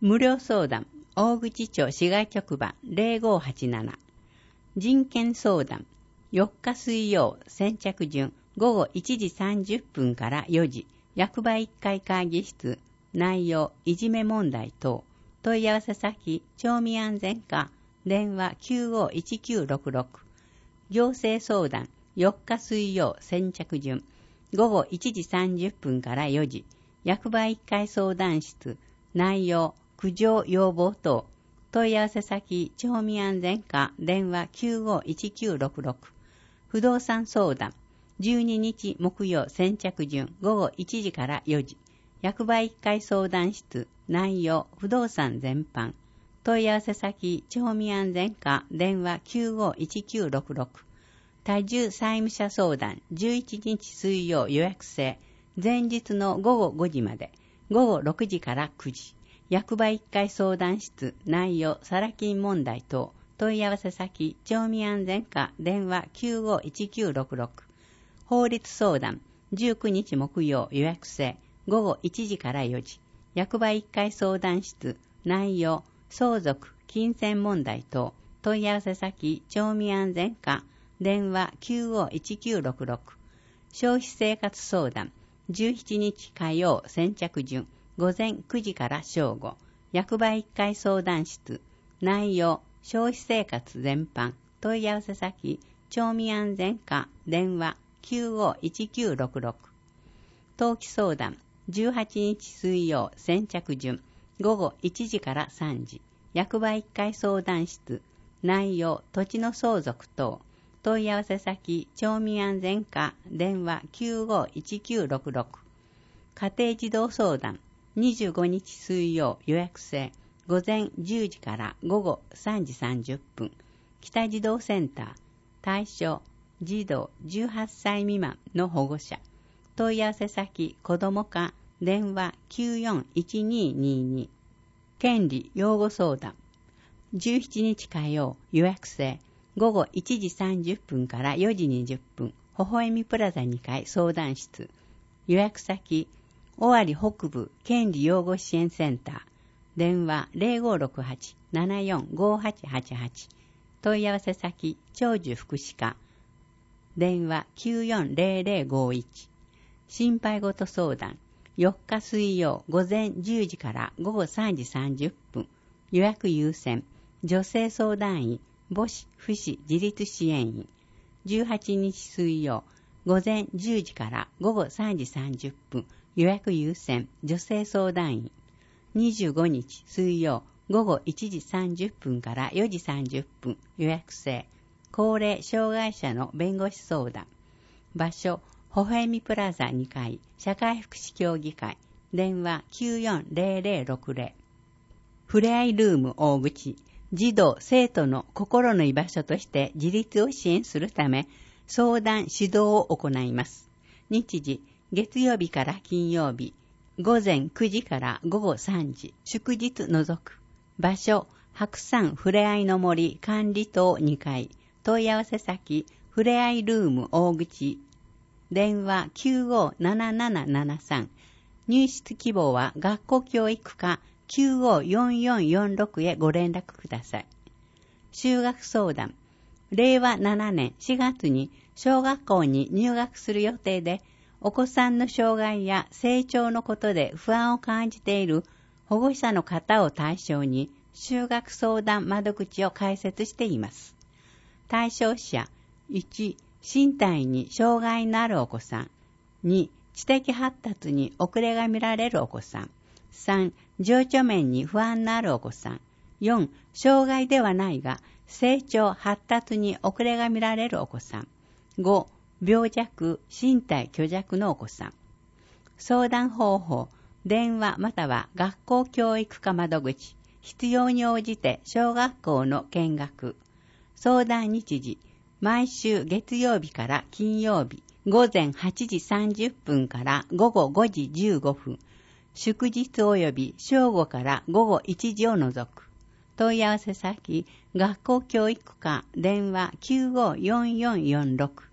無料相談、大口町市街局番0587。人権相談、4日水曜先着順午後1時30分から4時、役場1階会議室、内容、いじめ問題等、問い合わせ先、町民安全課、電話951966。行政相談、4日水曜先着順午後1時30分から4時、役場1階相談室、内容、苦情要望等、問い合わせ先、町民安全課、電話951966。不動産相談、12日木曜先着順午後1時から4時、役場1階相談室、内容、不動産全般、問い合わせ先、町民安全課、電話951966。多重債務者相談、11日水曜予約制、前日の午後5時まで、午後6時から9時、役場1階相談室、内容、サラ金問題等、問い合わせ先、町民安全課、電話951966。法律相談、19日木曜予約制、午後1時から4時、役場1階相談室、内容、相続、金銭問題等、問い合わせ先、町民安全課、電話951966。消費生活相談、17日火曜先着順、午前9時から正午、役場1階相談室、内容、消費生活全般、問い合わせ先、町民安全課、電話951966。登記相談、18日水曜先着順、午後1時から3時、役場1階相談室、内容、土地の相続等、問い合わせ先、町民安全課、電話951966。家庭児童相談、25日水曜予約制、午前10時から午後3時30分、北児童センター、対象、児童18歳未満の保護者、問い合わせ先、子ども課、電話941222。権利擁護相談、17日火曜予約制、午後1時30分から4時20分、微笑みプラザ2階相談室、予約先、尾張北部権利擁護支援センター、電話0568-745888。問い合わせ先、長寿福祉課、電話940051。心配事相談、4日水曜午前10時から午後3時30分、予約優先、女性相談員、母子父子自立支援員。18日水曜午前10時から午後3時30分、予約優先、女性相談員。25日水曜午後1時30分から4時30分、予約制、高齢障害者の弁護士相談。場所、微笑みプラザ2階、社会福祉協議会、電話940060。ふれあいルーム大口、児童・生徒の心の居場所として自立を支援するため、相談・指導を行います。日時、月曜日から金曜日、午前9時から午後3時、祝日除く。場所、白山ふれあいの森管理棟2階、問い合わせ先、ふれあいルーム大口、電話957773。入室希望は学校教育課954446へご連絡ください。就学相談、令和7年4月に小学校に入学する予定で、お子さんの障害や成長のことで不安を感じている保護者の方を対象に就学相談窓口を開設しています。対象者、1、身体に障害のあるお子さん。2、知的発達に遅れが見られるお子さん。3、情緒面に不安のあるお子さん。4、障害ではないが成長発達に遅れが見られるお子さん。5、病弱、身体虚弱のお子さん。相談方法、電話または学校教育課窓口、必要に応じて小学校の見学。相談日時、毎週月曜日から金曜日、午前8時30分から午後5時15分、祝日及び正午から午後1時を除く。問い合わせ先、学校教育課、電話954446。